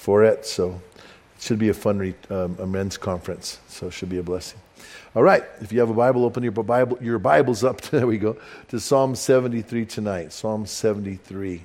for it. So it should be a fun a men's conference. So it should be a blessing. All right, if you have a Bible, open your Bibles up, there we go, to Psalm 73 tonight. Psalm 73.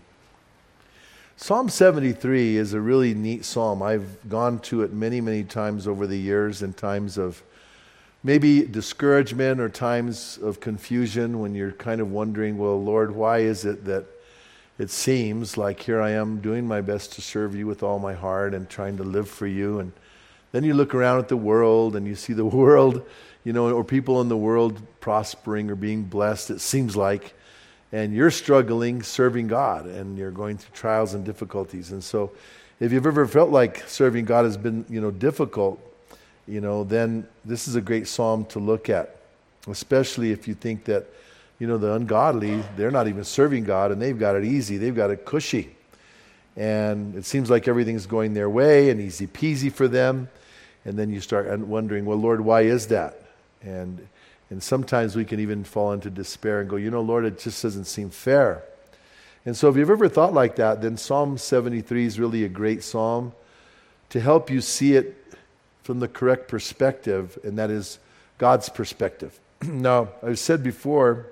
Psalm 73 is a really neat psalm. I've gone to it many, many times over the years in times of maybe discouragement or times of confusion when you're kind of wondering, well, Lord, why is it that it seems like here I am doing my best to serve you with all my heart and trying to live for you, and then you look around at the world and you see the world, or people in the world prospering or being blessed, it seems like, and you're struggling serving God and you're going through trials and difficulties. And so if you've ever felt like serving God has been, difficult, then this is a great psalm to look at, especially if you think that, the ungodly, they're not even serving God and they've got it easy, they've got it cushy. And it seems like everything's going their way and easy peasy for them. And then you start wondering, well, Lord, why is that? And sometimes we can even fall into despair and go, Lord, it just doesn't seem fair. And so if you've ever thought like that, then Psalm 73 is really a great psalm to help you see it from the correct perspective, and that is God's perspective. Now, I've said before,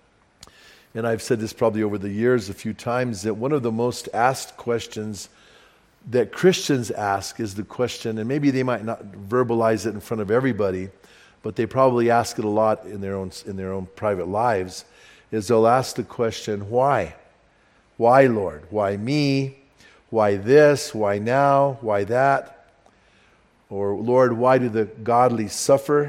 and I've said this probably over the years a few times, that one of the most asked questions that Christians ask is the question, and maybe they might not verbalize it in front of everybody, but they probably ask it a lot in their own private lives, is they'll ask the question, why? Why, Lord? Why me? Why this? Why now? Why that? Or, Lord, why do the godly suffer?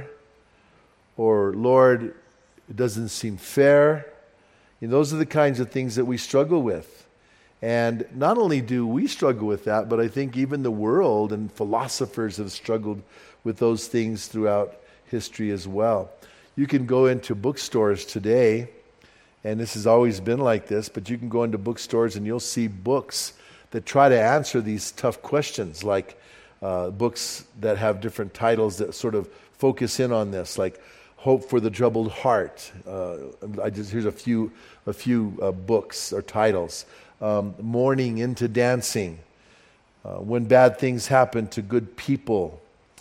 Or, Lord, it doesn't seem fair. Those are the kinds of things that we struggle with. And not only do we struggle with that, but I think even the world and philosophers have struggled with those things throughout history as well. You can go into bookstores today, and this has always been like this, but you can go into bookstores and you'll see books that try to answer these tough questions, like books that have different titles that sort of focus in on this, like Hope for the Troubled Heart. Here's a few books or titles. Mourning into Dancing. When Bad Things Happen to Good People.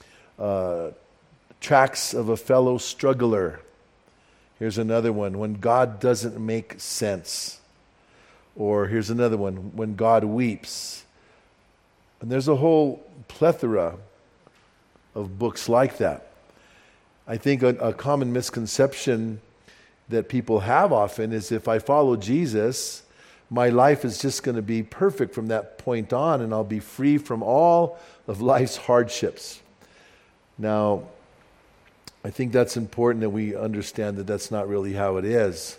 Tracks of a Fellow Struggler. Here's another one, When God Doesn't Make Sense. Or here's another one, When God Weeps. And there's a whole plethora of books like that. I think a common misconception that people have often is if I follow Jesus, my life is just going to be perfect from that point on, and I'll be free from all of life's hardships. Now, I think that's important that we understand that that's not really how it is.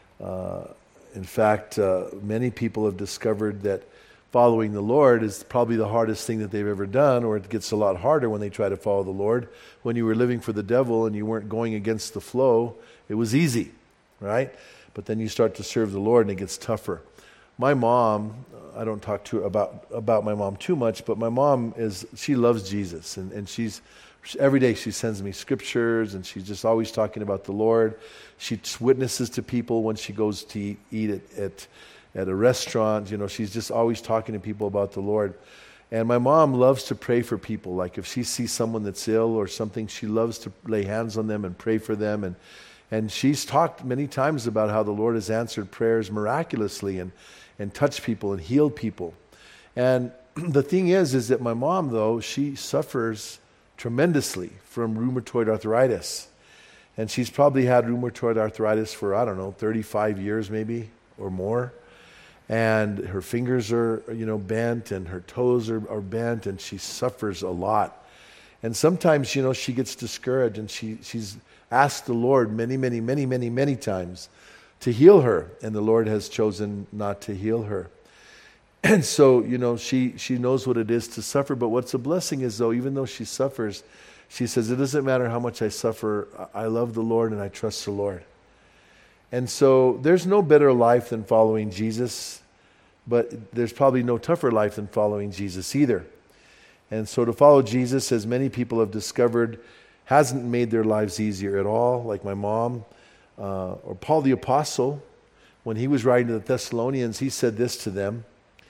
In fact, many people have discovered that following the Lord is probably the hardest thing that they've ever done, or it gets a lot harder when they try to follow the Lord. When you were living for the devil and you weren't going against the flow, it was easy, right? But then you start to serve the Lord and it gets tougher. My mom, I don't talk to her about my mom too much, but my mom she loves Jesus, and every day she sends me scriptures, and she's just always talking about the Lord. She witnesses to people when she goes to eat at a restaurant. She's just always talking to people about the Lord. And my mom loves to pray for people. Like if she sees someone that's ill or something, she loves to lay hands on them and pray for them. And she's talked many times about how the Lord has answered prayers miraculously and touched people and healed people. And the thing is that my mom, though, she suffers tremendously from rheumatoid arthritis. And she's probably had rheumatoid arthritis for, 35 years maybe or more. And her fingers are, bent, and her toes are bent, and she suffers a lot. And sometimes, she gets discouraged, and she's asked the Lord many, many, many, many, many times to heal her, and the Lord has chosen not to heal her. And so, she knows what it is to suffer, but what's a blessing is, though, even though she suffers, she says, it doesn't matter how much I suffer, I love the Lord and I trust the Lord. And so there's no better life than following Jesus, but there's probably no tougher life than following Jesus either. And so to follow Jesus, as many people have discovered, hasn't made their lives easier at all, like my mom. Or Paul the Apostle, when he was writing to the Thessalonians, he said this to them.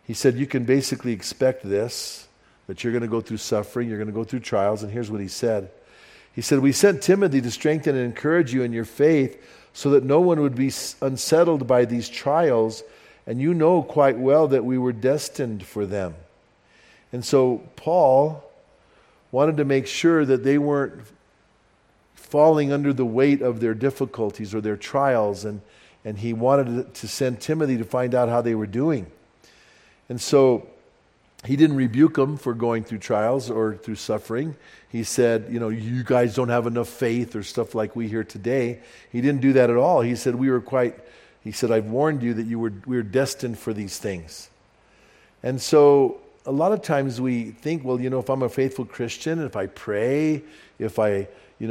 he said, you can basically expect this, that you're going to go through suffering, you're going to go through trials. And here's what he said. He said, we sent Timothy to strengthen and encourage you in your faith so that no one would be unsettled by these trials. And you know quite well that we were destined for them. And so Paul wanted to make sure that they weren't falling under the weight of their difficulties or their trials. And he wanted to send Timothy to find out how they were doing. And so he didn't rebuke them for going through trials or through suffering. He said, you guys don't have enough faith or stuff like we hear today. He didn't do that at all. He said, I've warned you that we were destined for these things. And so a lot of times we think, if I'm a faithful Christian, if I pray, if I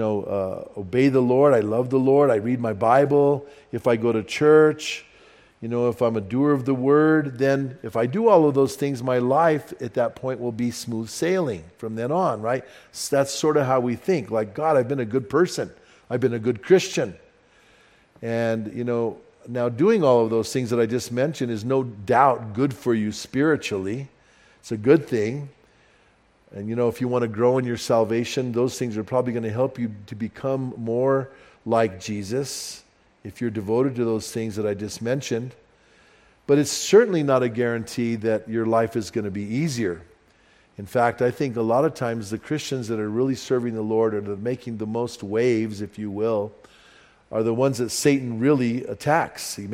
obey the Lord, I love the Lord, I read my Bible, if I go to church, if I'm a doer of the word, then if I do all of those things, my life at that point will be smooth sailing from then on, right? So that's sort of how we think. Like, God, I've been a good person. I've been a good Christian. And, now doing all of those things that I just mentioned is no doubt good for you spiritually. It's a good thing. And, if you want to grow in your salvation, those things are probably going to help you to become more like Jesus, if you're devoted to those things that I just mentioned. But it's certainly not a guarantee that your life is going to be easier. In fact, I think a lot of times the Christians that are really serving the Lord or making the most waves, if you will, are the ones that Satan really attacks. He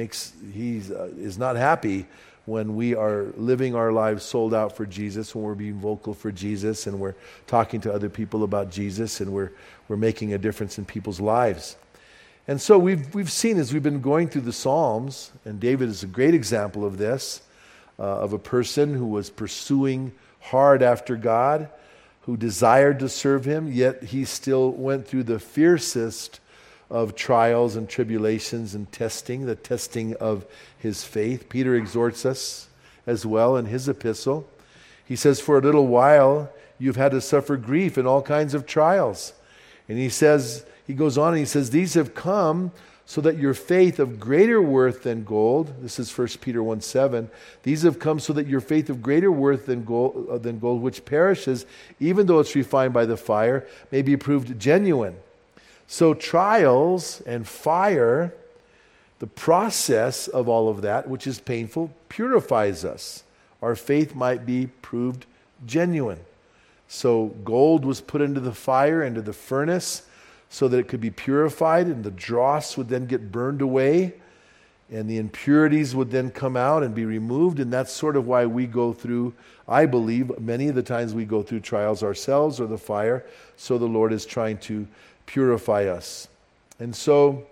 is not happy when we are living our lives sold out for Jesus, when we're being vocal for Jesus, and we're talking to other people about Jesus, and we're making a difference in people's lives. And so we've seen as we've been going through the Psalms, and David is a great example of this, of a person who was pursuing hard after God, who desired to serve him, yet he still went through the fiercest of trials and tribulations and testing, the testing of his faith. Peter exhorts us as well in his epistle. He says, for a little while you've had to suffer grief in all kinds of trials. And he goes on and he says, these have come so that your faith of greater worth than gold, this is 1 Peter 1:7, these have come so that your faith of greater worth than gold, which perishes, even though it's refined by the fire, may be proved genuine. So trials and fire, the process of all of that, which is painful, purifies us. Our faith might be proved genuine. So gold was put into the fire, into the furnace, so that it could be purified, and the dross would then get burned away, and the impurities would then come out and be removed. And that's sort of why we go through, I believe, many of the times we go through trials ourselves or the fire, so the Lord is trying to purify us. And so,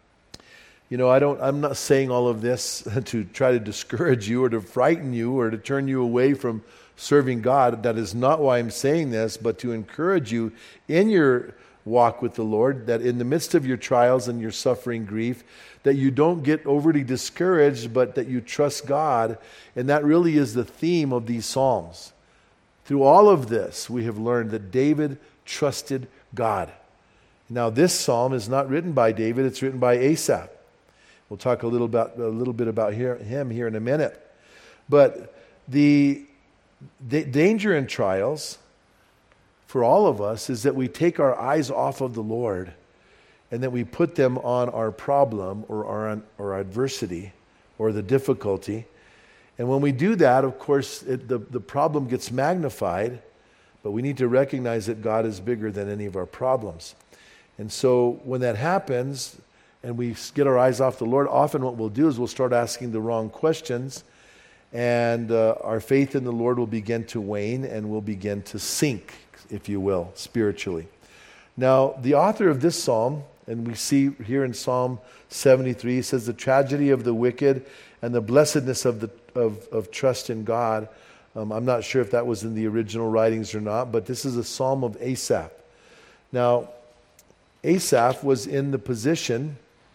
I'm not saying all of this to try to discourage you or to frighten you or to turn you away from serving God. That is not why I'm saying this, but to encourage you in your walk with the Lord, that in the midst of your trials and your suffering grief, that you don't get overly discouraged, but that you trust God. And that really is the theme of these Psalms. Through all of this, we have learned that David trusted God. Now, this psalm is not written by David, it's written by Asaph. We'll talk a little bit about him here in a minute. But the danger in trials for all of us is that we take our eyes off of the Lord and that we put them on our problem or our adversity or the difficulty. And when we do that, of course, the problem gets magnified, but we need to recognize that God is bigger than any of our problems. And so when that happens and we get our eyes off the Lord, often what we'll do is we'll start asking the wrong questions, and our faith in the Lord will begin to wane and will begin to sink, if you will, spiritually. Now, the author of this psalm, and we see here in Psalm 73, says the tragedy of the wicked and the blessedness of trust in God. I'm not sure if that was in the original writings or not, but this is a psalm of Asaph. Now, Asaph was in the position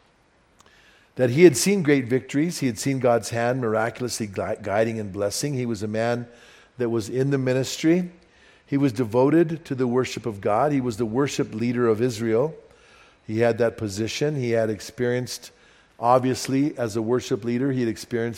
that he had seen great victories. He had seen God's hand miraculously guiding and blessing. He was a man that was in the ministry. He was devoted to the worship of God. He was the worship leader of Israel. He had that position. He had experienced, obviously, as a worship leader, he had experienced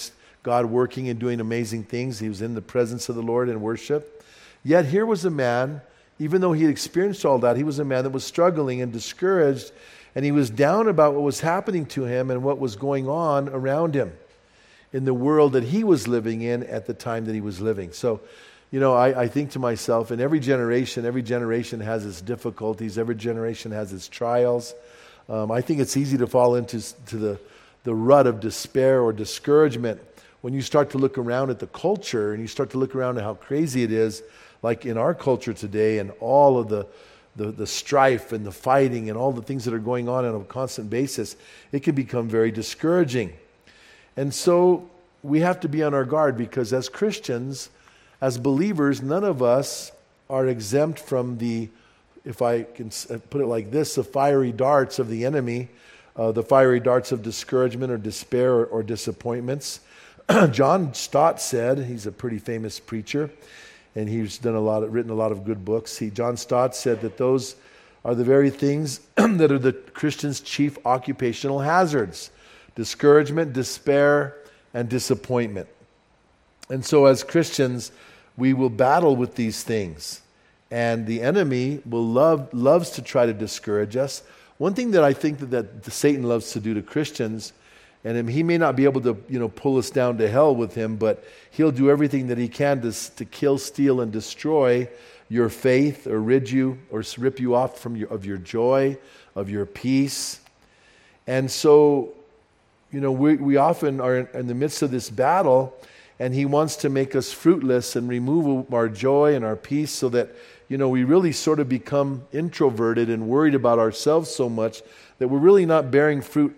God working and doing amazing things. He was in the presence of the Lord in worship. Yet here was a man, even though he had experienced all that, he was a man that was struggling and discouraged, and he was down about what was happening to him and what was going on around him in the world that he was living in at the time that he was living. So, I think to myself, in every generation has its difficulties, every generation has its trials. I think it's easy to fall into the rut of despair or discouragement when you start to look around at the culture and you start to look around at how crazy it is, like in our culture today, and all of the strife and the fighting and all the things that are going on a constant basis. It can become very discouraging. And so we have to be on our guard, because as Christians, as believers, none of us are exempt from the, if I can put it like this, the fiery darts of the enemy, the fiery darts of discouragement or despair or disappointments. John Stott said, he's a pretty famous preacher, and he's written a lot of good books. John Stott said that those are the very things that are the Christian's chief occupational hazards: discouragement, despair, and disappointment. And so as Christians, we will battle with these things. And the enemy loves to try to discourage us. One thing that I think that Satan loves to do to Christians, and he may not be able to pull us down to hell with him, but he'll do everything that he can to kill, steal, and destroy your faith, or rid you or rip you off of your joy, of your peace. And so, we often are in the midst of this battle, and he wants to make us fruitless and remove our joy and our peace, so that we really sort of become introverted and worried about ourselves so much that we're really not bearing fruit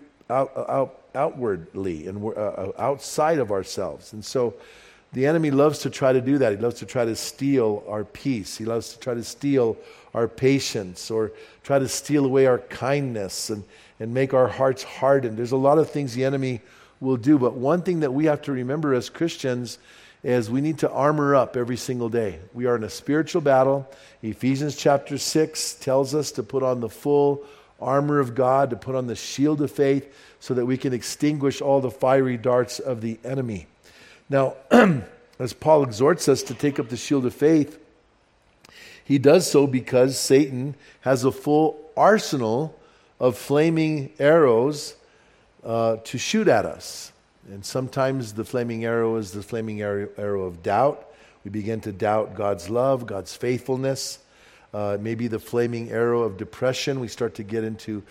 outwardly and outside of ourselves. And so the enemy loves to try to do that. He loves to try to steal our peace. He loves to try to steal our patience, or try to steal away our kindness and make our hearts hardened. There's a lot of things the enemy will do, but one thing that we have to remember as Christians is we need to armor up every single day. We are in a spiritual battle. Ephesians chapter 6 tells us to put on the full armor of God, to put on the shield of faith, so that we can extinguish all the fiery darts of the enemy. Now, as Paul exhorts us to take up the shield of faith, he does so because Satan has a full arsenal of flaming arrows to shoot at us. And sometimes the flaming arrow is the flaming arrow of doubt. We begin to doubt God's love, God's faithfulness. Maybe the flaming arrow of depression. We start to get into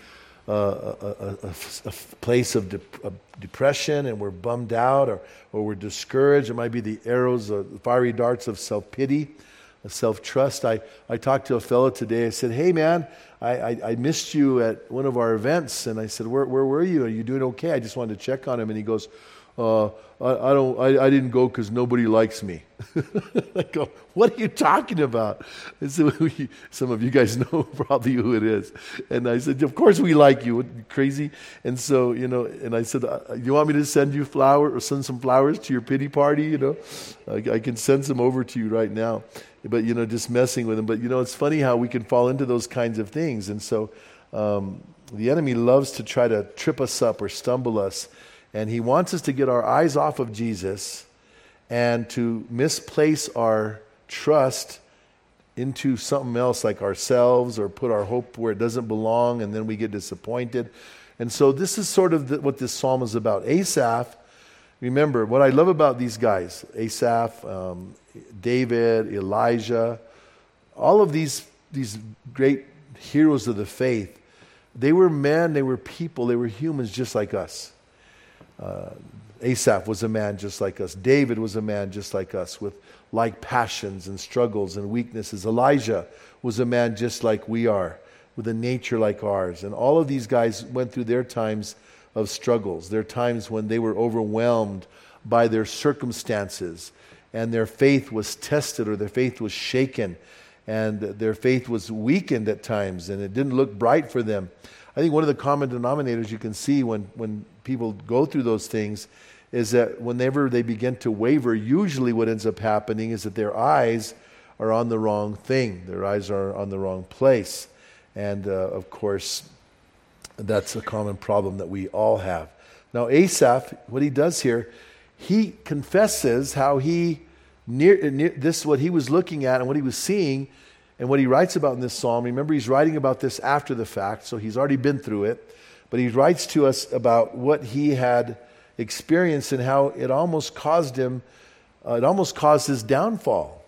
a place of depression, and we're bummed out, or we're discouraged. It might be the arrows, the fiery darts of self-pity, self-trust. I talked to a fellow today. I said, "Hey man, I missed you at one of our events." And I said, where were you? Are you doing okay? I just wanted to check on him. And he goes, I didn't go because nobody likes me. I go, what are you talking about? And so some of you guys know probably who it is. And I said, of course we like you. What, you crazy? And so, and I said, you want me to send you flowers, or send some flowers to your pity party? I can send some over to you right now. But, just messing with him. But, it's funny how we can fall into those kinds of things. And so the enemy loves to try to trip us up or stumble us. And he wants us to get our eyes off of Jesus and to misplace our trust into something else, like ourselves, or put our hope where it doesn't belong, and then we get disappointed. And so this is sort of what this psalm is about. Asaph, remember, what I love about these guys, Asaph, David, Elijah, all of these great heroes of the faith, they were men, they were people, they were humans just like us. Asaph was a man just like us. David was a man just like us, with like passions and struggles and weaknesses. Elijah was a man just like we are, with a nature like ours. And all of these guys went through their times of struggles, their times when they were overwhelmed by their circumstances, and their faith was tested, or their faith was shaken, and their faith was weakened at times, and it didn't look bright for them. I think one of the common denominators you can see when people go through those things is that whenever they begin to waver, usually what ends up happening is that their eyes are on the wrong thing. Their eyes are on the wrong place. And of course, that's a common problem that we all have. Now Asaph, what he does here, he confesses how he this what he was looking at and what he was seeing and what he writes about in this psalm. Remember, he's writing about this after the fact, so he's already been through it. But he writes to us about what he had experienced and how it almost caused his downfall.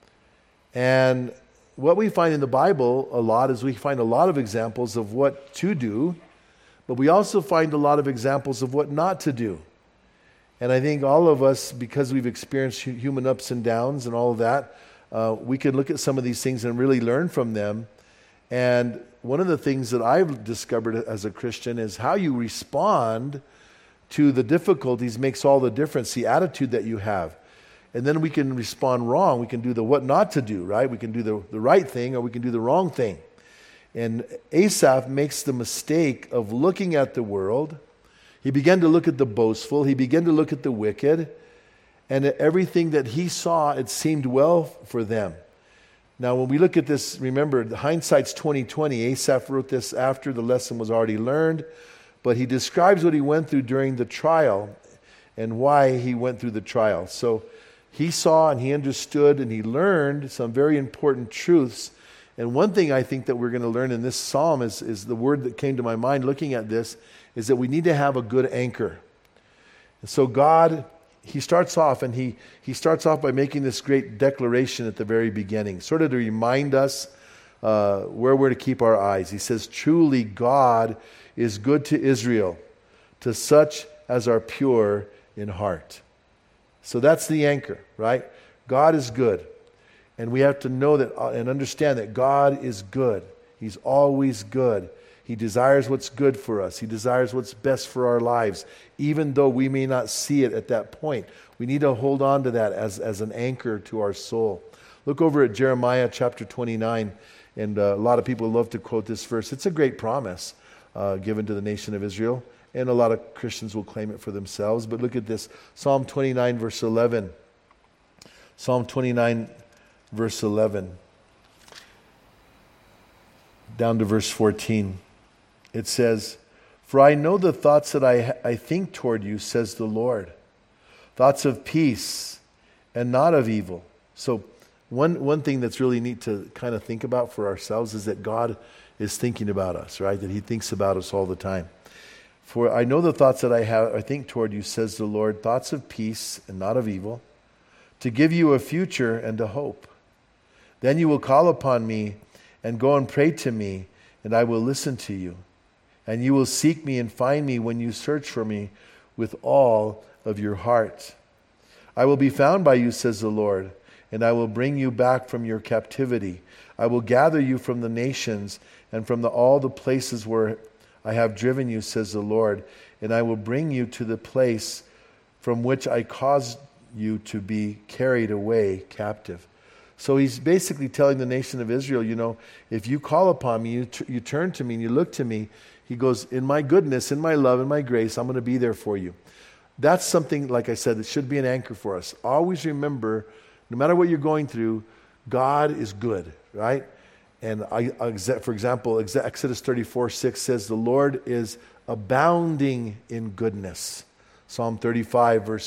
And what we find in the Bible a lot is we find a lot of examples of what to do, but we also find a lot of examples of what not to do. And I think all of us, because we've experienced human ups and downs and all of that, we can look at some of these things and really learn from them. And one of the things that I've discovered as a Christian is how you respond to the difficulties makes all the difference, the attitude that you have. And then we can respond wrong. We can do the what not to do, right? We can do the right thing or we can do the wrong thing. And Asaph makes the mistake of looking at the world. He began to look at the boastful. He began to look at the wicked. And everything that he saw, it seemed well for them. Now, when we look at this, remember, hindsight's 20/20. Asaph wrote this after the lesson was already learned. But he describes what he went through during the trial and why he went through the trial. So he saw and he understood and he learned some very important truths. And one thing I think that we're going to learn in this psalm is the word that came to my mind looking at this, is that we need to have a good anchor. And so God, he starts off by making this great declaration at the very beginning, sort of to remind us where we're to keep our eyes. He says, truly God is good to Israel, to such as are pure in heart. So that's the anchor, right? God is good. And we have to know that and understand that God is good. He's always good. He desires what's good for us. He desires what's best for our lives, even though we may not see it at that point. We need to hold on to that as an anchor to our soul. Look over at Jeremiah chapter 29, and a lot of people love to quote this verse. It's a great promise given to the nation of Israel, and a lot of Christians will claim it for themselves. But look at this, Psalm 29, verse 11. Psalm 29, verse 11, down to verse 14. It says, for I know the thoughts that I think toward you, says the Lord, thoughts of peace and not of evil. So one thing that's really neat to kind of think about for ourselves is that God is thinking about us, right? That he thinks about us all the time. For I know the thoughts that I think toward you, says the Lord, thoughts of peace and not of evil, to give you a future and a hope. Then you will call upon me and go and pray to me, and I will listen to you. And you will seek me and find me when you search for me with all of your heart. I will be found by you, says the Lord, and I will bring you back from your captivity. I will gather you from the nations and from all the places where I have driven you, says the Lord, and I will bring you to the place from which I caused you to be carried away captive. So he's basically telling the nation of Israel, if you call upon me, you turn to me and you look to me, he goes, in my goodness, in my love, in my grace, I'm going to be there for you. That's something, like I said, that should be an anchor for us. Always remember, no matter what you're going through, God is good, right? And for example, Exodus 34:6 says, the Lord is abounding in goodness. Psalm 33 verse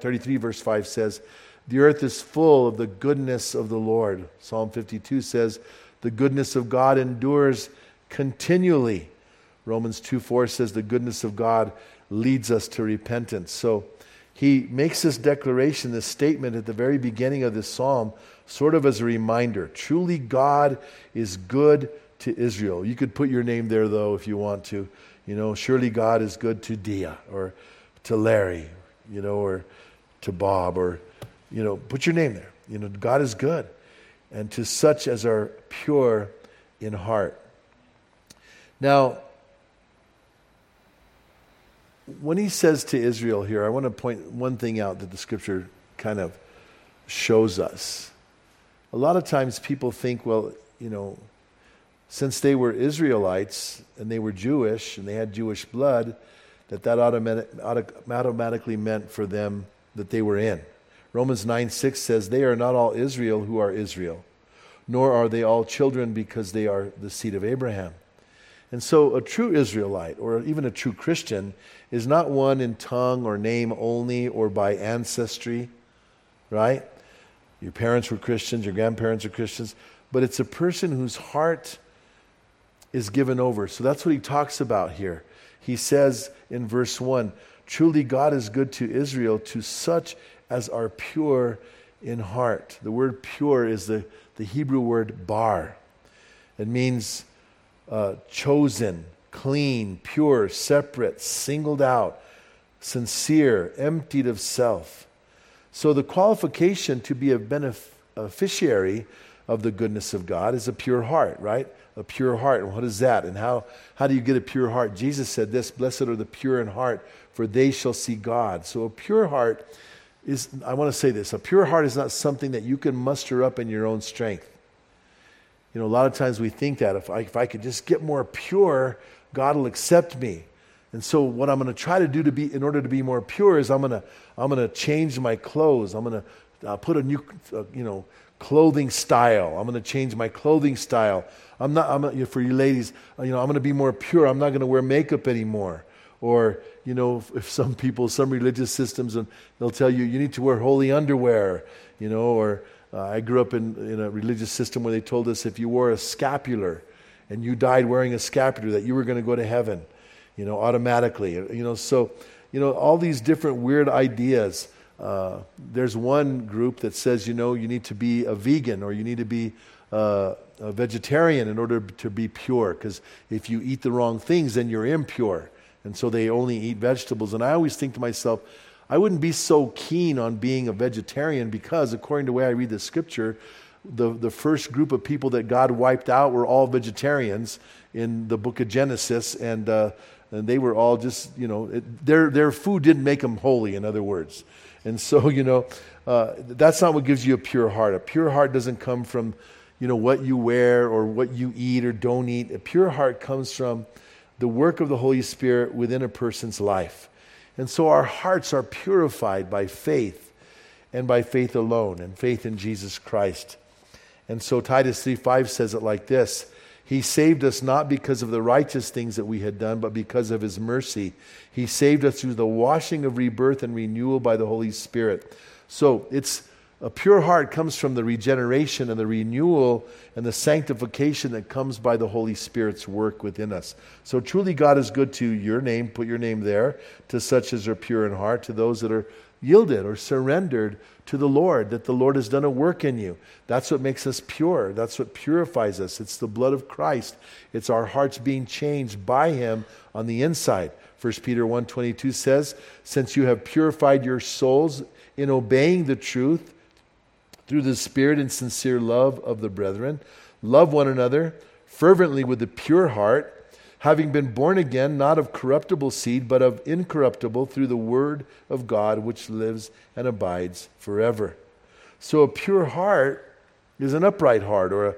5 says, the earth is full of the goodness of the Lord. Psalm 52 says, the goodness of God endures continually. Romans 2:4 says, the goodness of God leads us to repentance. So he makes this declaration, this statement at the very beginning of this psalm, sort of as a reminder. Truly God is good to Israel. You could put your name there, though, if you want to. Surely God is good to Dia or to Larry, or to Bob, or, put your name there. God is good. And to such as are pure in heart. Now, when he says to Israel here, I want to point one thing out that the scripture kind of shows us. A lot of times people think, well, since they were Israelites and they were Jewish and they had Jewish blood, that automatically meant for them that they were in. Romans 9:6 says, they are not all Israel who are Israel, nor are they all children because they are the seed of Abraham. And so a true Israelite, or even a true Christian, is not one in tongue or name only or by ancestry, right? Your parents were Christians, your grandparents are Christians, but it's a person whose heart is given over. So that's what he talks about here. He says in verse 1, truly God is good to Israel, to such as are pure in heart. The word pure is the Hebrew word bar. It means chosen, clean, pure, separate, singled out, sincere, emptied of self. So the qualification to be a beneficiary of the goodness of God is a pure heart, right? A pure heart. And what is that? And how do you get a pure heart? Jesus said this, blessed are the pure in heart, for they shall see God. So a pure heart is, I want to say this, a pure heart is not something that you can muster up in your own strength. You know, a lot of times we think that if I could just get more pure, God will accept me. And so what I'm going to try to do in order to be more pure is I'm going to change my clothes. I'm going to put a new, clothing style. I'm going to change my clothing style. For you ladies, I'm going to be more pure. I'm not going to wear makeup anymore. Or, if some religious systems, and they'll tell you need to wear holy underwear, or I grew up in a religious system where they told us if you wore a scapular and you died wearing a scapular that you were going to go to heaven, automatically. So all these different weird ideas. There's one group that says, you need to be a vegan or you need to be a vegetarian in order to be pure, because if you eat the wrong things, then you're impure. And so they only eat vegetables. And I always think to myself, I wouldn't be so keen on being a vegetarian because, according to the way I read the scripture, the first group of people that God wiped out were all vegetarians in the book of Genesis, and they were all just, their food didn't make them holy, in other words. And so, that's not what gives you a pure heart. A pure heart doesn't come from, what you wear or what you eat or don't eat. A pure heart comes from the work of the Holy Spirit within a person's life. And so our hearts are purified by faith and by faith alone, and faith in Jesus Christ. And so Titus 3:5 says it like this: He saved us not because of the righteous things that we had done, but because of His mercy. He saved us through the washing of rebirth and renewal by the Holy Spirit. So a pure heart comes from the regeneration and the renewal and the sanctification that comes by the Holy Spirit's work within us. So truly God is good to your name, put your name there, to such as are pure in heart, to those that are yielded or surrendered to the Lord, that the Lord has done a work in you. That's what makes us pure. That's what purifies us. It's the blood of Christ. It's our hearts being changed by Him on the inside. 1 Peter 1:22 says, since you have purified your souls in obeying the truth through the Spirit and sincere love of the brethren, love one another fervently with a pure heart, having been born again, not of corruptible seed, but of incorruptible, through the word of God, which lives and abides forever. So a pure heart is an upright heart, or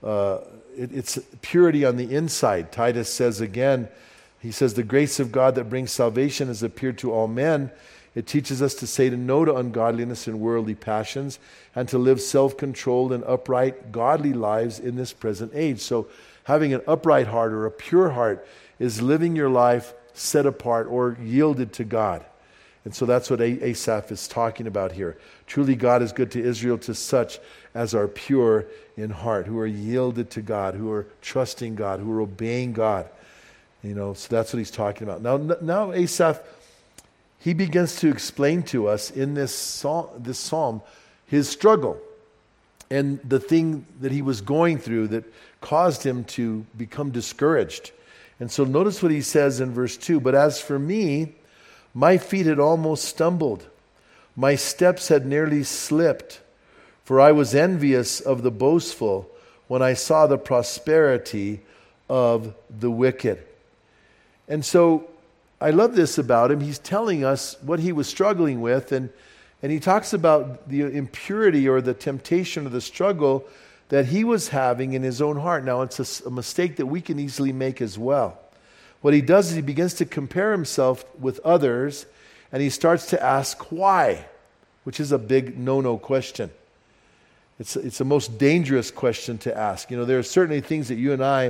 it's purity on the inside. Titus says again, he says, the grace of God that brings salvation has appeared to all men. It teaches us to say no to ungodliness and worldly passions, and to live self-controlled and upright, godly lives in this present age. So having an upright heart or a pure heart is living your life set apart or yielded to God. And so that's what Asaph is talking about here. Truly God is good to Israel, to such as are pure in heart, who are yielded to God, who are trusting God, who are obeying God. So that's what he's talking about. Now Asaph, he begins to explain to us in this psalm his struggle and the thing that he was going through that caused him to become discouraged. And so notice what he says in verse 2. But as for me, my feet had almost stumbled. My steps had nearly slipped. For I was envious of the boastful when I saw the prosperity of the wicked. And so I love this about him. He's telling us what he was struggling with, and he talks about the impurity or the temptation or the struggle that he was having in his own heart. Now, it's a mistake that we can easily make as well. What he does is he begins to compare himself with others, and he starts to ask why, which is a big no-no question. It's the most dangerous question to ask. There are certainly things that you and I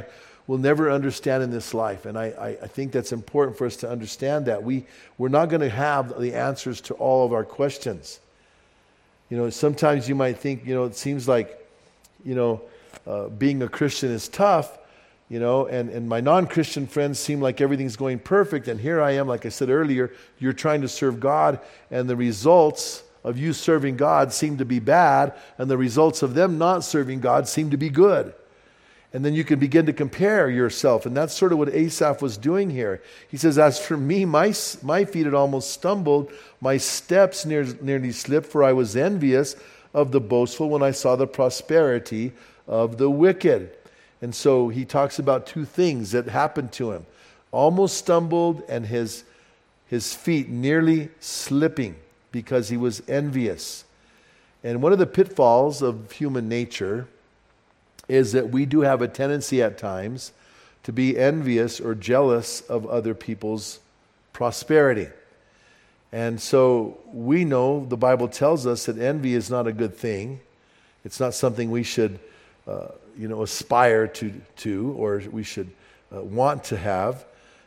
we'll never understand in this life. And I think that's important for us to understand that. We're not going to have the answers to all of our questions. Sometimes you might think, it seems like, being a Christian is tough, and my non-Christian friends seem like everything's going perfect. And here I am, like I said earlier, you're trying to serve God, and the results of you serving God seem to be bad, and the results of them not serving God seem to be good. And then you can begin to compare yourself, and that's sort of what Asaph was doing here. He says, as for me, my feet had almost stumbled, my steps nearly slipped, for I was envious of the boastful when I saw the prosperity of the wicked. And so he talks about two things that happened to him. Almost stumbled, and his feet nearly slipping because he was envious. And one of the pitfalls of human nature is that we do have a tendency at times to be envious or jealous of other people's prosperity. And so we know the Bible tells us that envy is not a good thing. It's not something we should aspire to or we should want to have.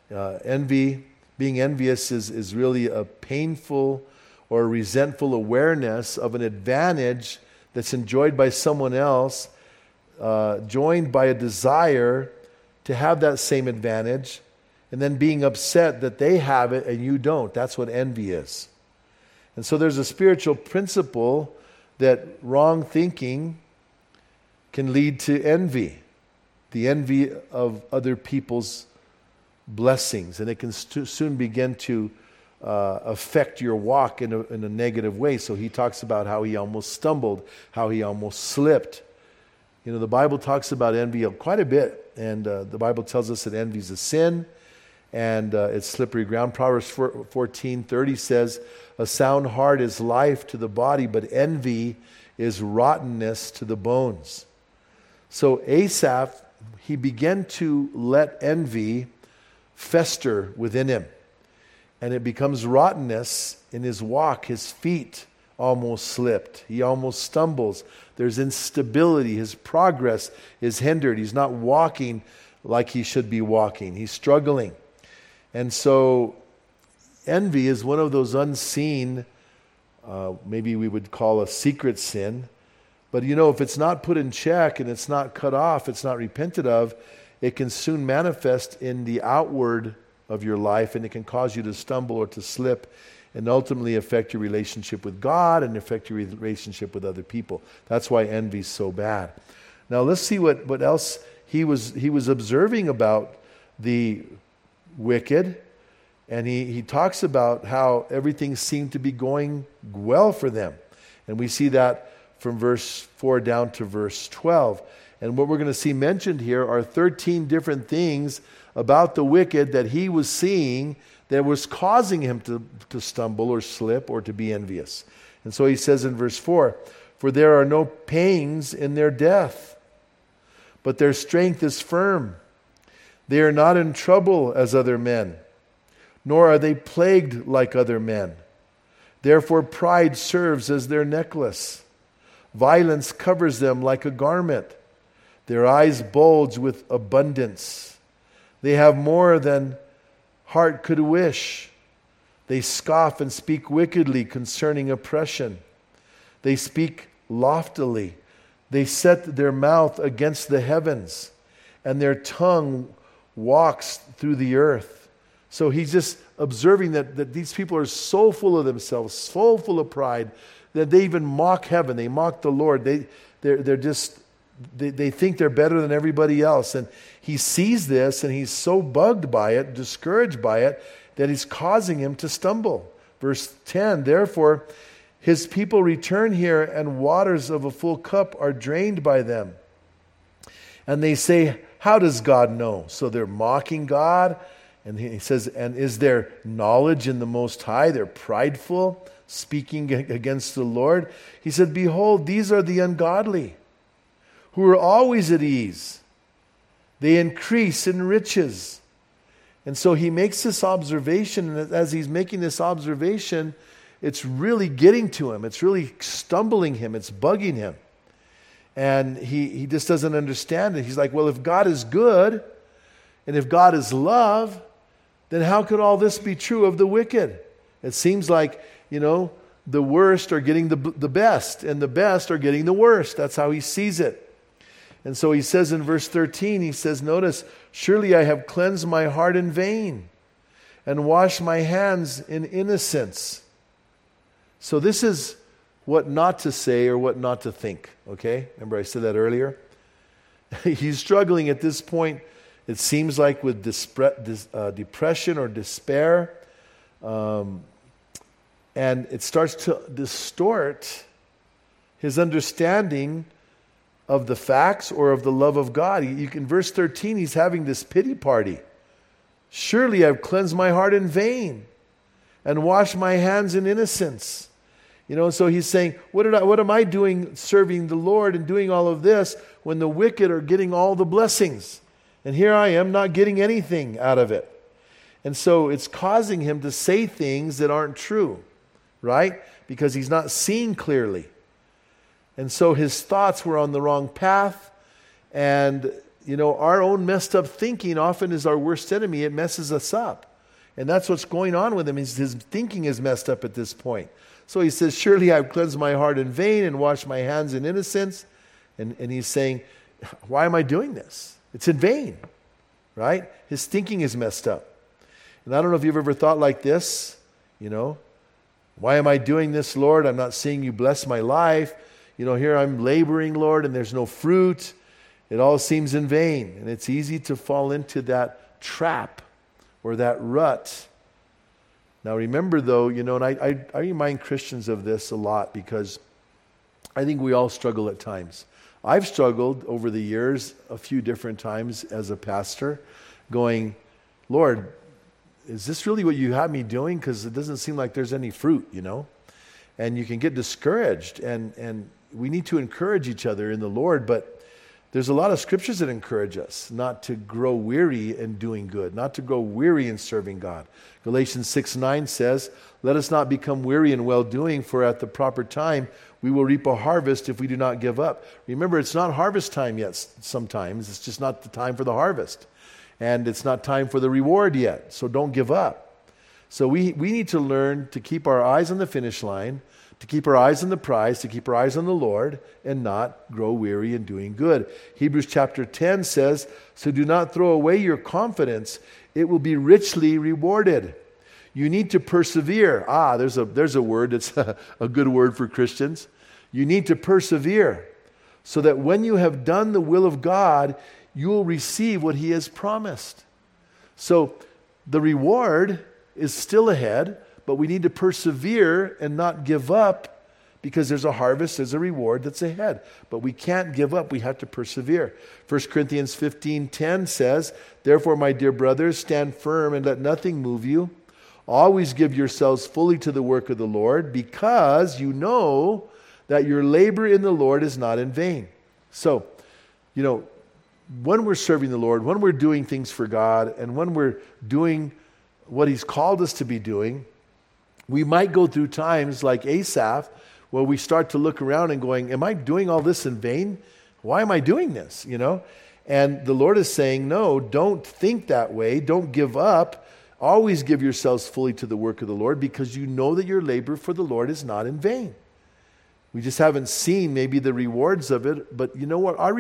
Being envious is really a painful or resentful awareness of an advantage that's enjoyed by someone else, joined by a desire to have that same advantage, and then being upset that they have it and you don't. That's what envy is. And so there's a spiritual principle that wrong thinking can lead to envy, the envy of other people's blessings, and it can soon begin to affect your walk in a negative way. So he talks about how he almost stumbled, how he almost slipped. The Bible talks about envy quite a bit, and the Bible tells us that envy is a sin, and it's slippery ground. Proverbs 14:30 says, a sound heart is life to the body, but envy is rottenness to the bones. So Asaph, he began to let envy fester within him, and it becomes rottenness in his walk. His feet almost slipped. He almost stumbles. There's instability. His progress is hindered. He's not walking like he should be walking. He's struggling. And so envy is one of those unseen, maybe we would call a secret sin. But if it's not put in check and it's not cut off, it's not repented of, it can soon manifest in the outward of your life, and it can cause you to stumble or to slip and ultimately affect your relationship with God and affect your relationship with other people. That's why envy is so bad. Now let's see what else he was observing about the wicked. And he talks about how everything seemed to be going well for them. And we see that from verse 4 down to verse 12. And what we're going to see mentioned here are 13 different things about the wicked that he was seeing that was causing him to stumble or slip or to be envious. And so he says in verse 4, for there are no pangs in their death, but their strength is firm. They are not in trouble as other men, nor are they plagued like other men. Therefore pride serves as their necklace. Violence covers them like a garment. Their eyes bulge with abundance. They have more than heart could wish. They scoff and speak wickedly concerning oppression. They speak loftily. They set their mouth against the heavens, and their tongue walks through the earth. So he's just observing that these people are so full of themselves, so full of pride, that they even mock heaven. They mock the Lord. They think they're better than everybody else. And he sees this, and he's so bugged by it, discouraged by it, that he's causing him to stumble. Verse 10, therefore his people return here, and waters of a full cup are drained by them. And they say, how does God know? So they're mocking God. And he says, and is there knowledge in the Most High? They're prideful, speaking against the Lord. He said, behold, these are the ungodly, who are always at ease. They increase in riches. And so he makes this observation, and as he's making this observation, it's really getting to him. It's really stumbling him. It's bugging him. And he just doesn't understand it. He's like, well, if God is good, And if God is love, then how could all this be true of the wicked? It seems like, the worst are getting the best, and the best are getting the worst. That's how he sees it. And so he says in verse 13, he says, notice, surely I have cleansed my heart in vain and washed my hands in innocence. So this is what not to say or what not to think, okay? Remember I said that earlier? He's struggling at this point, it seems like, with depression or despair. And it starts to distort his understanding of the facts or of the love of God. In verse 13, he's having this pity party. Surely I've cleansed my heart in vain and washed my hands in innocence. So he's saying, what am I doing serving the Lord and doing all of this when the wicked are getting all the blessings? And here I am not getting anything out of it. And so it's causing him to say things that aren't true, right? Because he's not seeing clearly. And so his thoughts were on the wrong path. And, our own messed up thinking often is our worst enemy. It messes us up. And that's what's going on with him. His thinking is messed up at this point. So he says, surely I've cleansed my heart in vain and washed my hands in innocence. And he's saying, why am I doing this? It's in vain, right? His thinking is messed up. And I don't know if you've ever thought like this, why am I doing this, Lord? I'm not seeing you bless my life. Here I'm laboring, Lord, and there's no fruit. It all seems in vain. And it's easy to fall into that trap or that rut. Now remember though, and I remind Christians of this a lot because I think we all struggle at times. I've struggled over the years a few different times as a pastor going, Lord, is this really what you have me doing? Because it doesn't seem like there's any fruit, And you can get discouraged, and we need to encourage each other in the Lord, but there's a lot of scriptures that encourage us not to grow weary in doing good, not to grow weary in serving God. Galatians 6:9 says, let us not become weary in well-doing, for at the proper time we will reap a harvest if we do not give up. Remember, it's not harvest time yet sometimes. It's just not the time for the harvest. And it's not time for the reward yet, so don't give up. So we need to learn to keep our eyes on the finish line, to keep our eyes on the prize, to keep our eyes on the Lord, and not grow weary in doing good. Hebrews chapter 10 says, so do not throw away your confidence. It will be richly rewarded. You need to persevere. There's a word that's a good word for Christians. You need to persevere so that when you have done the will of God, you will receive what he has promised. So the reward is still ahead, but we need to persevere and not give up because there's a harvest, there's a reward that's ahead. But we can't give up, we have to persevere. 1 Corinthians 15:10 says, therefore, my dear brothers, stand firm and let nothing move you. Always give yourselves fully to the work of the Lord, because you know that your labor in the Lord is not in vain. So, when we're serving the Lord, when we're doing things for God, and when we're doing what he's called us to be doing, we might go through times like Asaph where we start to look around and going, am I doing all this in vain? Why am I doing this? And the Lord is saying, no, don't think that way. Don't give up. Always give yourselves fully to the work of the Lord, because you know that your labor for the Lord is not in vain. We just haven't seen maybe the rewards of it, but you know what? Our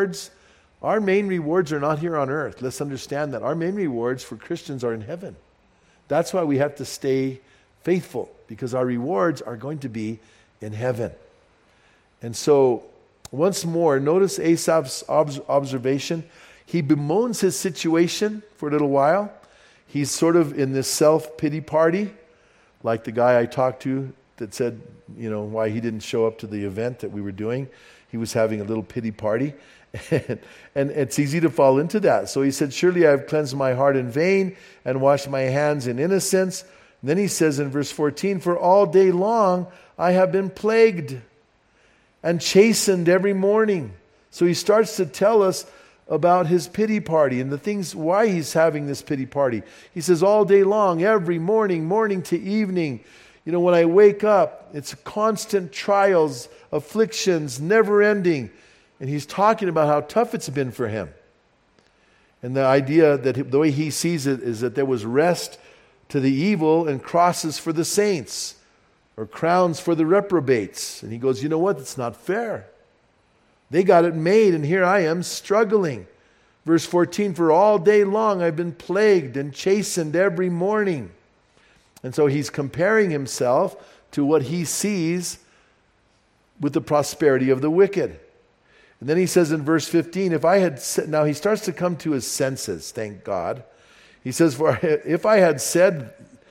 main rewards are not here on earth. Let's understand that. Our main rewards for Christians are in heaven. That's why we have to stay faithful, because our rewards are going to be in heaven. And so, once more, notice Asaph's observation. He bemoans his situation for a little while. He's sort of in this self-pity party, like the guy I talked to that said, why he didn't show up to the event that we were doing. He was having a little pity party. And it's easy to fall into that. So he said, surely I have cleansed my heart in vain and washed my hands in innocence. And then he says in verse 14, for all day long I have been plagued and chastened every morning. So he starts to tell us about his pity party and the things why he's having this pity party. He says all day long, every morning to evening, when I wake up, it's constant trials, afflictions, never ending. And he's talking about how tough it's been for him. And the idea that the way he sees it is that there was rest to the evil and crosses for the saints, or crowns for the reprobates. And he goes, you know what? It's not fair. They got it made, and here I am struggling. Verse 14, for all day long I've been plagued and chastened every morning. And so he's comparing himself to what he sees with the prosperity of the wicked. And then he says in verse 15, now he starts to come to his senses, thank God. He says, for if I had said,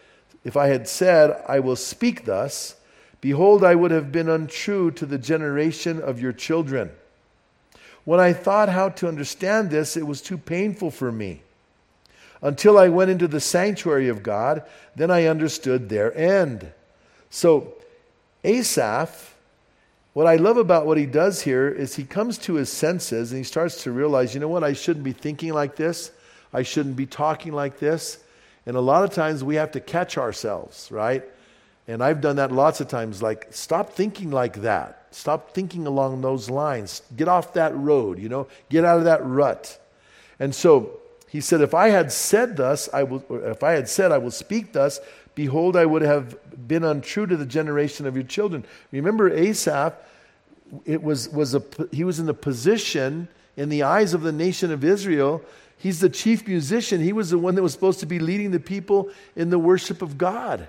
I will speak thus, behold, I would have been untrue to the generation of your children. When I thought how to understand this, it was too painful for me. Until I went into the sanctuary of God, then I understood their end. So Asaph, what I love about what he does here is he comes to his senses and he starts to realize, you know what, I shouldn't be thinking like this. I shouldn't be talking like this. And a lot of times we have to catch ourselves, right? And I've done that lots of times, like, stop thinking like that. Stop thinking along those lines. Get off that road, get out of that rut. And so he said, if I had said I will speak thus, behold, I would have been untrue to the generation of your children. Remember Asaph, he was in the position in the eyes of the nation of Israel. He's the chief musician. He was the one that was supposed to be leading the people in the worship of God.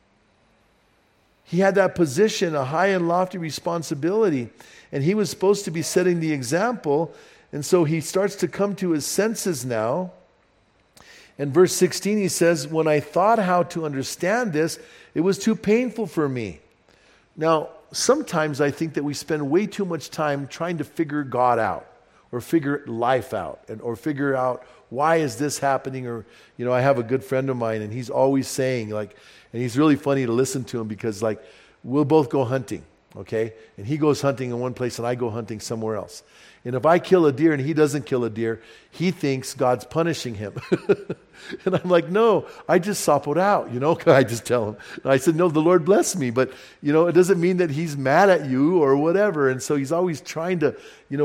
He had that position, a high and lofty responsibility, and he was supposed to be setting the example. And so he starts to come to his senses now. In verse 16 he says, when I thought how to understand this, it was too painful for me. Now, sometimes I think that we spend way too much time trying to figure God out, or figure life out, or figure out why is this happening. Or, I have a good friend of mine, and he's always saying, and he's really funny to listen to him because, we'll both go hunting, okay? And he goes hunting in one place and I go hunting somewhere else. And if I kill a deer and he doesn't kill a deer, he thinks God's punishing him. And I'm like, no, I just sop it out, I just tell him. And I said, no, the Lord bless me, but, it doesn't mean that he's mad at you or whatever. And so he's always trying to,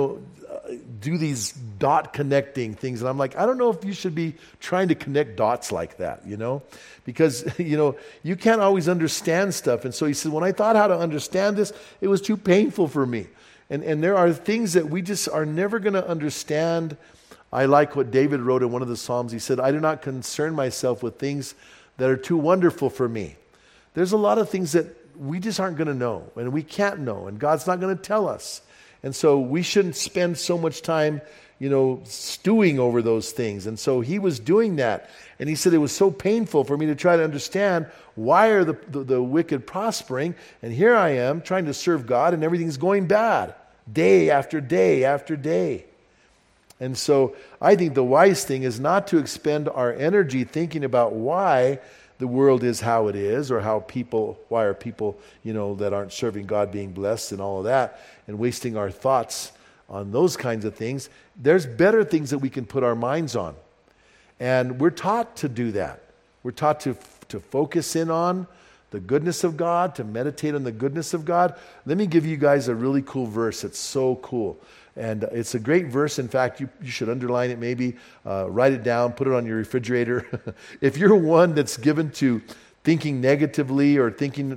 do these dot connecting things. And I'm like, I don't know if you should be trying to connect dots like that, because, you can't always understand stuff. And so he said, when I thought how to understand this, it was too painful for me. And there are things that we just are never going to understand. I like what David wrote in one of the Psalms. He said, I do not concern myself with things that are too wonderful for me. There's a lot of things that we just aren't going to know, and we can't know, and God's not going to tell us. And so we shouldn't spend so much time, stewing over those things. And so he was doing that. And he said it was so painful for me to try to understand why are the wicked prospering. And here I am trying to serve God and everything's going bad day after day after day. And so I think the wise thing is not to expend our energy thinking about why the world is how it is, or why are people, that aren't serving God being blessed and all of that, and wasting our thoughts on those kinds of things. There's better things that we can put our minds on. And we're taught to do that. We're taught to focus in on the goodness of God, to meditate on the goodness of God. Let me give you guys a really cool verse. It's so cool. And it's a great verse. In fact, you should underline it maybe, write it down, put it on your refrigerator. If you're one that's given to thinking negatively or thinking,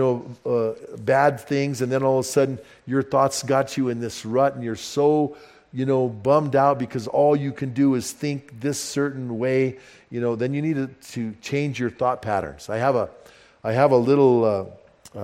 bad things, and then all of a sudden your thoughts got you in this rut and you're so, bummed out because all you can do is think this certain way, then you need to change your thought patterns. I have a little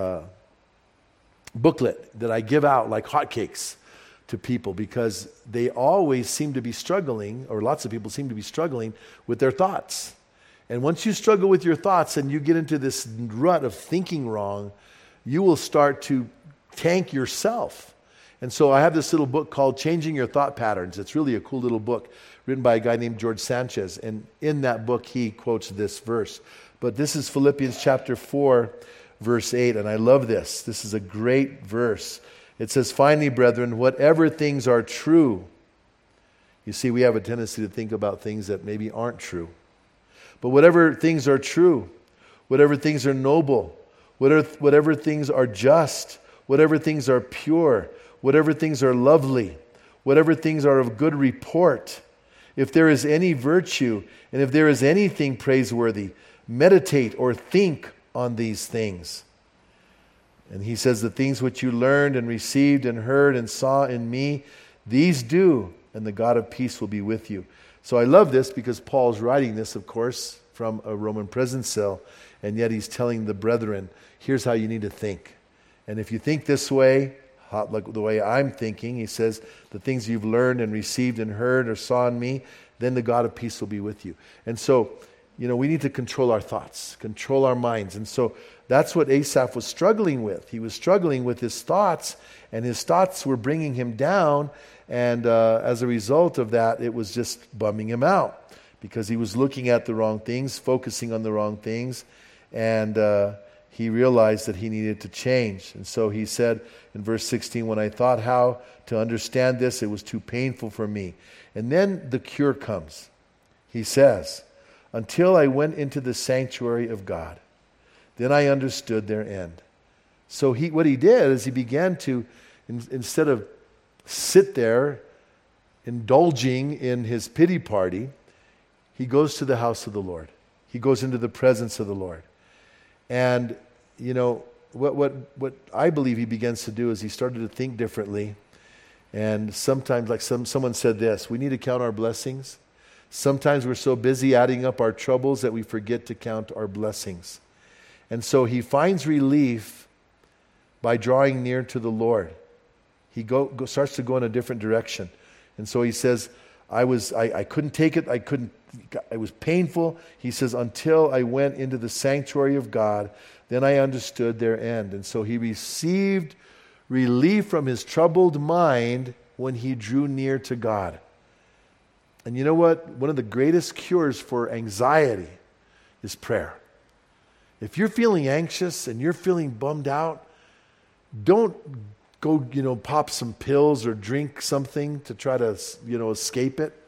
booklet that I give out like hotcakes to people because they always seem to be struggling, or lots of people seem to be struggling with their thoughts. And once you struggle with your thoughts and you get into this rut of thinking wrong, you will start to tank yourself. And so I have this little book called Changing Your Thought Patterns. It's really a cool little book written by a guy named George Sanchez. And in that book, he quotes this verse. But this is Philippians chapter 4, verse 8. And I love this. This is a great verse. It says, finally, brethren, whatever things are true. You see, we have a tendency to think about things that maybe aren't true. But whatever things are true, whatever things are noble, whatever things are just, whatever things are pure, whatever things are lovely, whatever things are of good report, if there is any virtue, and if there is anything praiseworthy, meditate or think on these things. And he says, the things which you learned and received and heard and saw in me, these do, and the God of peace will be with you. So I love this because Paul's writing this, of course, from a Roman prison cell, and yet he's telling the brethren, here's how you need to think. And if you think this way, like the way I'm thinking, he says, the things you've learned and received and heard or saw in me, then the God of peace will be with you. And so, we need to control our thoughts, control our minds. And so that's what Asaph was struggling with. He was struggling with his thoughts, and his thoughts were bringing him down. And as a result of that, it was just bumming him out because he was looking at the wrong things, focusing on the wrong things, and he realized that he needed to change. And so he said in verse 16, when I thought how to understand this, it was too painful for me. And then the cure comes. He says, until I went into the sanctuary of God, then I understood their end. So what he did is he began to, instead of sit there indulging in his pity party, he goes to the house of the Lord. He goes into the presence of the Lord. And, what I believe he begins to do is he started to think differently. And sometimes, like someone said this, we need to count our blessings. Sometimes we're so busy adding up our troubles that we forget to count our blessings. And so he finds relief by drawing near to the Lord. He starts to go in a different direction. And so he says, I couldn't take it. It was painful. He says, until I went into the sanctuary of God, then I understood their end. And so he received relief from his troubled mind when he drew near to God. And you know what? One of the greatest cures for anxiety is prayer. If you're feeling anxious and you're feeling bummed out, don't go, pop some pills or drink something to try to, escape it.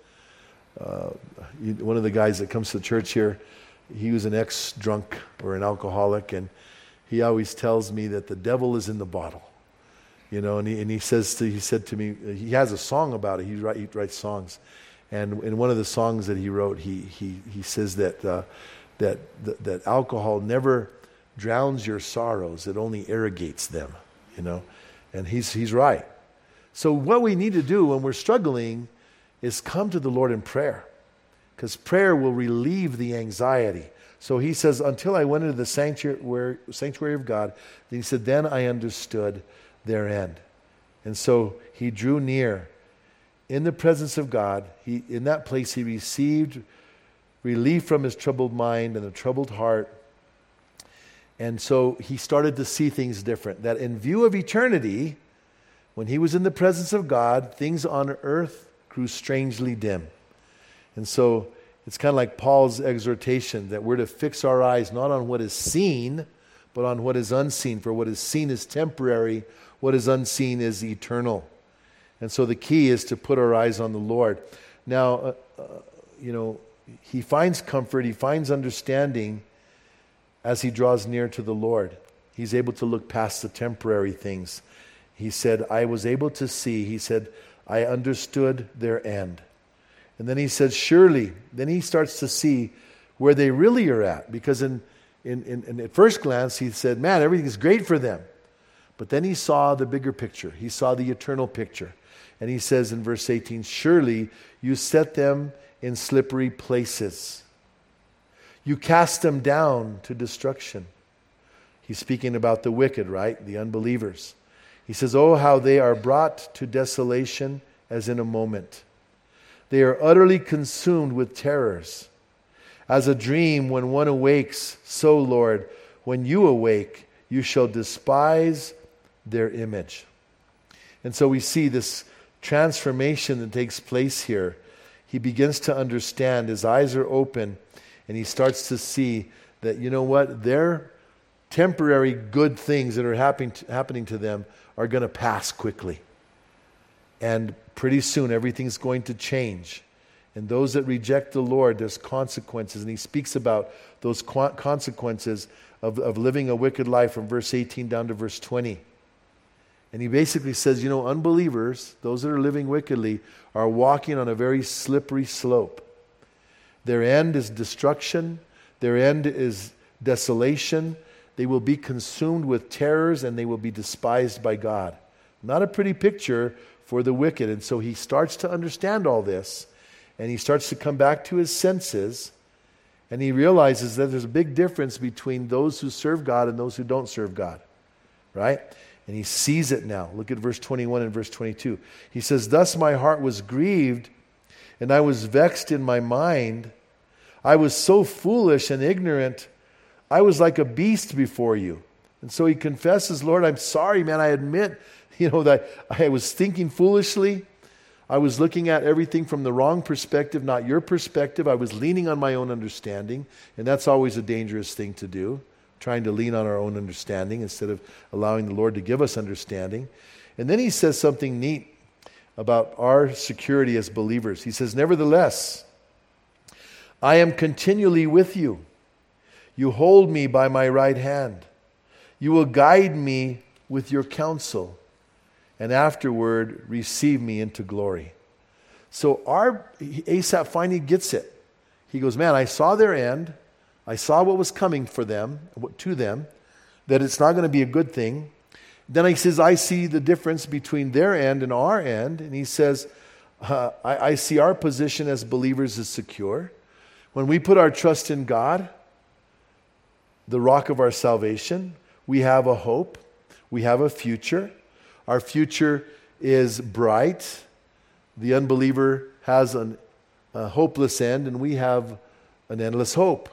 One of the guys that comes to church here, he was an ex-drunk or an alcoholic, and he always tells me that the devil is in the bottle. And he said to me, he has a song about it. He writes songs. And in one of the songs that he wrote, he says that alcohol never drowns your sorrows; it only irrigates them. And he's right. So what we need to do when we're struggling is come to the Lord in prayer, because prayer will relieve the anxiety. So he says, until I went into the sanctuary of God, he said, then I understood their end. And so he drew near. In the presence of God, in that place he received relief from his troubled mind and a troubled heart. And so he started to see things different. That in view of eternity, when he was in the presence of God, things on earth grew strangely dim. And so it's kind of like Paul's exhortation that we're to fix our eyes not on what is seen, but on what is unseen. For what is seen is temporary, what is unseen is eternal. And so the key is to put our eyes on the Lord. Now, he finds comfort, he finds understanding as he draws near to the Lord. He's able to look past the temporary things. He said, I was able to see. He said, I understood their end. And then he said, surely. Then he starts to see where they really are at. Because in at first glance, he said, man, everything's great for them. But then he saw the bigger picture. He saw the eternal picture. And he says in verse 18, surely you set them in slippery places. You cast them down to destruction. He's speaking about the wicked, right? The unbelievers. He says, oh, how they are brought to desolation as in a moment. They are utterly consumed with terrors. As a dream when one awakes, so, Lord, when you awake, you shall despise their image. And so we see this transformation that takes place here. He begins to understand. His eyes are open, and he starts to see that, their temporary good things that are happening to them are going to pass quickly. And pretty soon everything's going to change. And those that reject the Lord, there's consequences. And he speaks about those consequences of living a wicked life from verse 18 down to verse 20. And he basically says, unbelievers, those that are living wickedly, are walking on a very slippery slope. Their end is destruction. Their end is desolation. They will be consumed with terrors, and they will be despised by God. Not a pretty picture for the wicked. And so he starts to understand all this, and he starts to come back to his senses, and he realizes that there's a big difference between those who serve God and those who don't serve God. Right? And he sees it now. Look at verse 21 and verse 22. He says, "Thus my heart was grieved, and I was vexed in my mind. I was so foolish and ignorant. I was like a beast before you." And so he confesses, "Lord, I'm sorry, man. I admit, that I was thinking foolishly. I was looking at everything from the wrong perspective, not your perspective. I was leaning on my own understanding." And that's always a dangerous thing to do, trying to lean on our own understanding instead of allowing the Lord to give us understanding. And then he says something neat about our security as believers. He says, "Nevertheless, I am continually with you. You hold me by my right hand. You will guide me with your counsel, and afterward receive me into glory." So Asaph finally gets it. He goes, man, I saw their end. I saw what was coming for them, to them, that it's not going to be a good thing. Then he says, I see the difference between their end and our end. And he says, I see our position as believers as secure. When we put our trust in God, the rock of our salvation, we have a hope. We have a future. Our future is bright. The unbeliever has a hopeless end, and we have an endless hope.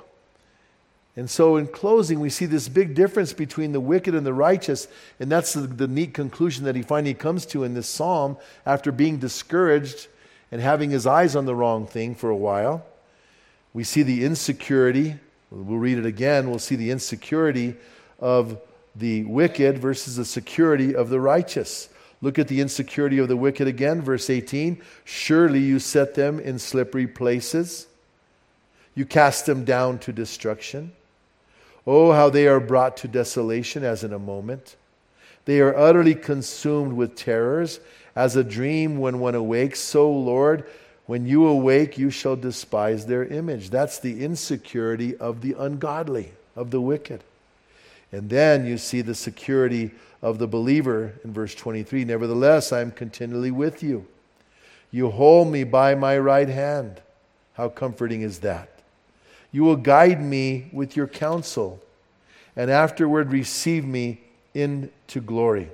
And so in closing, we see this big difference between the wicked and the righteous, and that's the neat conclusion that he finally comes to in this psalm after being discouraged and having his eyes on the wrong thing for a while. We see the insecurity. We'll read it again. We'll see the insecurity of the wicked versus the security of the righteous. Look at the insecurity of the wicked again, verse 18. "Surely you set them in slippery places. You cast them down to destruction. Oh, how they are brought to desolation as in a moment. They are utterly consumed with terrors, as a dream when one awakes. So, Lord, when you awake, you shall despise their image." That's the insecurity of the ungodly, of the wicked. And then you see the security of the believer in verse 23. "Nevertheless, I am continually with you. You hold me by my right hand." How comforting is that? "You will guide me with your counsel, and afterward receive me into glory."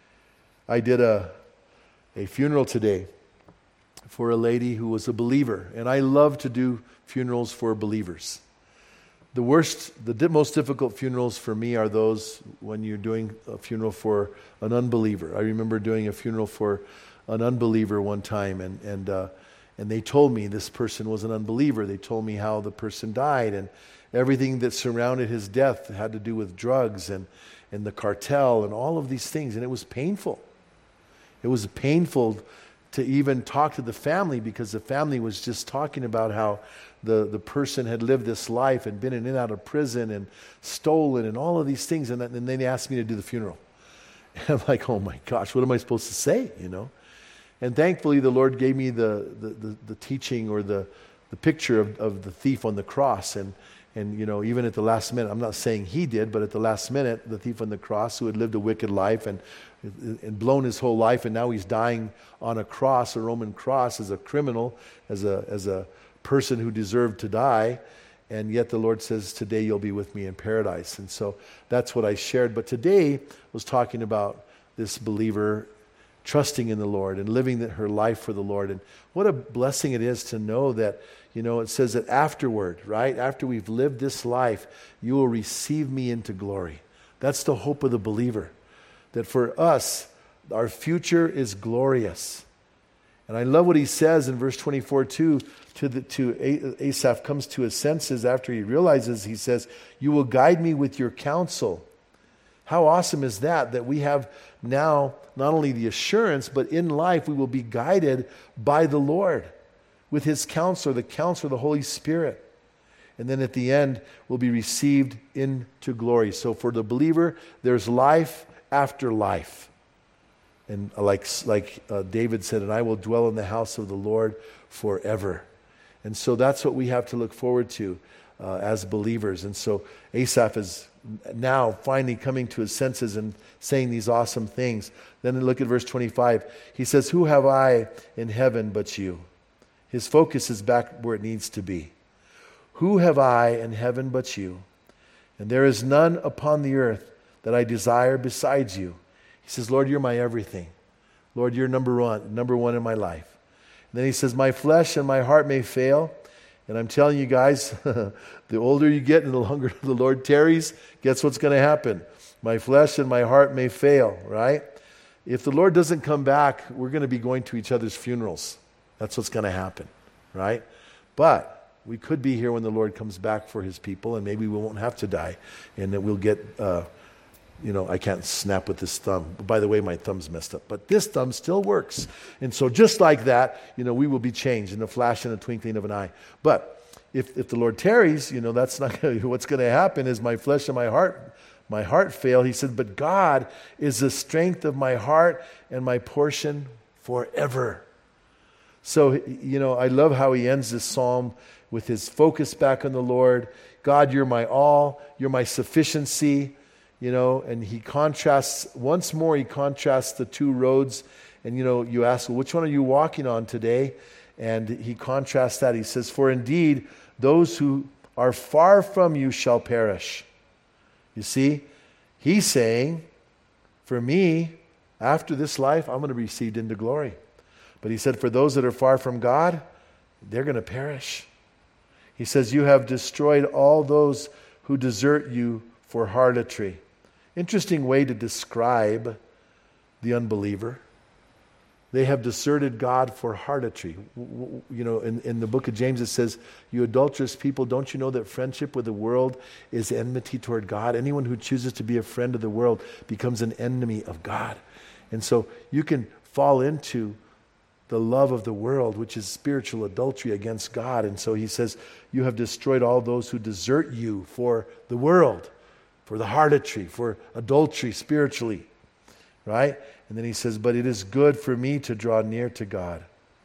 I did a funeral today for a lady who was a believer, and I love to do funerals for believers. The most difficult funerals for me are those when you're doing a funeral for an unbeliever. I remember doing a funeral for an unbeliever one time, and they told me this person was an unbeliever. They told me how the person died, and everything that surrounded his death had to do with drugs and the cartel and all of these things, and it was painful. It was painful to even talk to the family, because the family was just talking about how the person had lived this life and been in and out of prison and stolen and all of these things, and then they asked me to do the funeral. And I'm like, oh my gosh, what am I supposed to say, And thankfully the Lord gave me the teaching or the picture of the thief on the cross, and even at the last minute, I'm not saying he did, but at the last minute, the thief on the cross who had lived a wicked life and blown his whole life, and now he's dying on a cross, a Roman cross, as a criminal, as a person who deserved to die, and yet the Lord says, today you'll be with me in paradise. And so that's what I shared. But today was talking about this believer trusting in the Lord and living her life for the Lord. And what a blessing it is to know that, it says that afterward, right? After we've lived this life, you will receive me into glory. That's the hope of the believer. That for us, our future is glorious. And I love what he says in verse 24 too, to Asaph comes to his senses after he realizes, he says, "You will guide me with your counsel." How awesome is that we have now not only the assurance, but in life we will be guided by the Lord with his counselor, the counselor of the Holy Spirit. And then at the end, we'll be received into glory. So for the believer, there's life after life. And like David said, and I will dwell in the house of the Lord forever. And so that's what we have to look forward to as believers. And so Asaph is now finally coming to his senses and saying these awesome things. Then look at verse 25. He says, who have I in heaven but you? His focus is back where it needs to be. Who have I in heaven but you? And there is none upon the earth that I desire besides you. He says, Lord, you're my everything. Lord, you're number one in my life. And then he says, my flesh and my heart may fail. And I'm telling you guys, the older you get and the longer the Lord tarries, guess what's going to happen? My flesh and my heart may fail, right? If the Lord doesn't come back, we're going to be going to each other's funerals. That's what's going to happen, right? But we could be here when the Lord comes back for his people, and maybe we won't have to die, and that we'll get, I can't snap with this thumb. By the way, my thumb's messed up, but this thumb still works. And so just like that, we will be changed in a flash and a twinkling of an eye. But if the Lord tarries, that's not what's going to happen is my flesh and my heart fail. He said, but God is the strength of my heart and my portion forever. So, I love how he ends this psalm with his focus back on the Lord. God, you're my all, you're my sufficiency, and he contrasts the two roads. And, you ask, well, which one are you walking on today? And he contrasts that. He says, for indeed, those who are far from you shall perish. You see, he's saying, for me, after this life, I'm going to be received into glory. But he said, for those that are far from God, they're going to perish. He says, you have destroyed all those who desert you for harlotry. Interesting way to describe the unbeliever. They have deserted God for harlotry. In the book of James it says, you adulterous people, don't you know that friendship with the world is enmity toward God? Anyone who chooses to be a friend of the world becomes an enemy of God. And so you can fall into the love of the world, which is spiritual adultery against God. And so he says, you have destroyed all those who desert you for the world, for the harlotry, for adultery spiritually, right? And then he says, but it is good for me to draw near to God.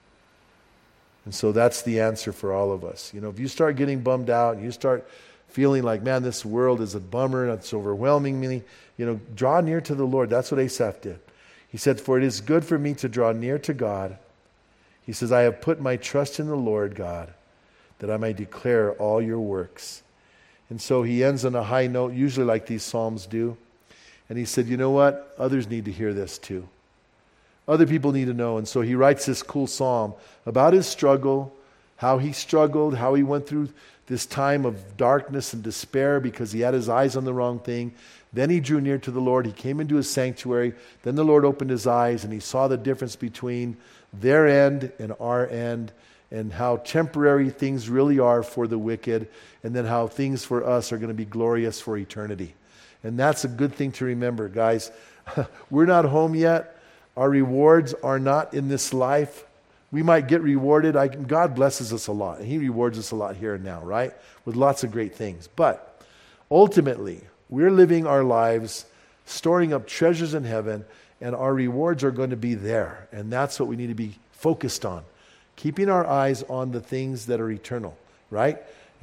And so that's the answer for all of us. If you start getting bummed out and you start feeling like, man, this world is a bummer and it's overwhelming me, draw near to the Lord. That's what Asaph did. He said, for it is good for me to draw near to God. He says, I have put my trust in the Lord God, that I may declare all your works. And so he ends on a high note, usually like these Psalms do. And he said, you know what? Others need to hear this too. Other people need to know. And so he writes this cool psalm about his struggle, how he struggled, how he went through this time of darkness and despair because he had his eyes on the wrong thing. Then he drew near to the Lord. He came into his sanctuary. Then the Lord opened his eyes and he saw the difference between their end and our end, and how temporary things really are for the wicked, and then how things for us are going to be glorious for eternity. And that's a good thing to remember, guys. We're not home yet. Our rewards are not in this life. We might get rewarded. God blesses us a lot, and he rewards us a lot here and now, right? With lots of great things. But ultimately, we're living our lives storing up treasures in heaven, and our rewards are going to be there. And that's what we need to be focused on. Keeping our eyes on the things that are eternal, right?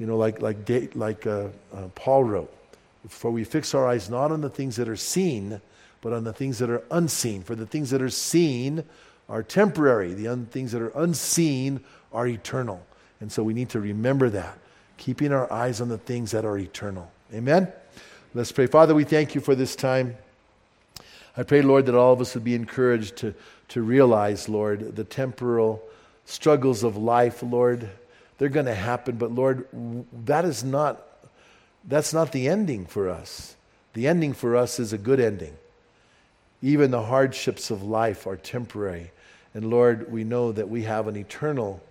Like Paul wrote, for we fix our eyes not on the things that are seen, but on the things that are unseen. For the things that are seen are temporary. The things that are unseen are eternal. And so we need to remember that. Keeping our eyes on the things that are eternal. Amen? Let's pray. Father, we thank you for this time. I pray, Lord, that all of us would be encouraged to realize, Lord, the temporal struggles of life, Lord. They're going to happen, but Lord, that's not the ending for us. The ending for us is a good ending. Even the hardships of life are temporary. And Lord, we know that we have an eternal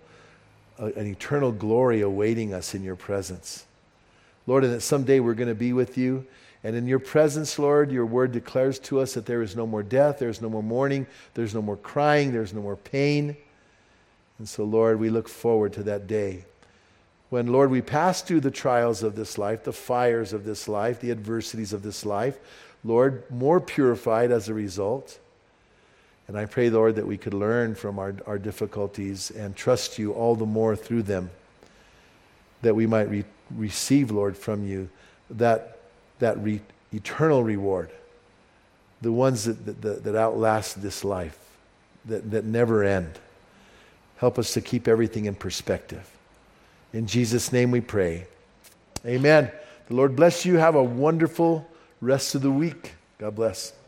glory awaiting us in your presence. Lord, and that someday we're going to be with you. And in your presence, Lord, your word declares to us that there is no more death, there is no more mourning, there's no more crying, there's no more pain. And so, Lord, we look forward to that day when, Lord, we pass through the trials of this life, the fires of this life, the adversities of this life, Lord, more purified as a result. And I pray, Lord, that we could learn from our difficulties and trust you all the more through them, that we might receive, Lord, from you that eternal reward, the ones that outlast this life, that never end. Help us to keep everything in perspective. In Jesus' name we pray. Amen. The Lord bless you. Have a wonderful rest of the week. God bless.